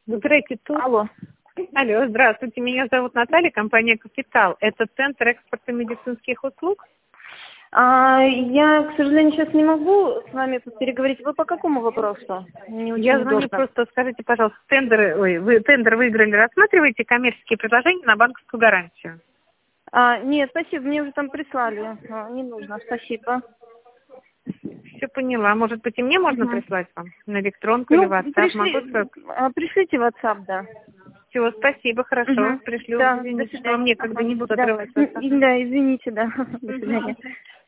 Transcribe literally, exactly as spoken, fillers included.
Выбирайте тут. Алло. Алло, здравствуйте, меня зовут Наталья, компания «Капитал». Это Центр экспорта медицинских услуг? А, я, к сожалению, сейчас не могу с вами переговорить. Вы по какому вопросу? Не очень Я звоню удобно. просто, скажите, пожалуйста, тендеры, ой, вы тендер выиграли, рассматриваете коммерческие предложения на банковскую гарантию? А, нет, спасибо, мне уже там прислали. А, не нужно, спасибо. Все поняла. Может быть, и мне можно Мгм. прислать вам на электронку или Ну, в WhatsApp? Могу пришли, сказать? а, пришлите в WhatsApp, да. Все, спасибо, хорошо, Мгм. пришлю. Да, до Извините, что вам свидания. некогда, Ага. не буду Да. отрывать М, WhatsApp. да, извините, да. До Мгм. свидания.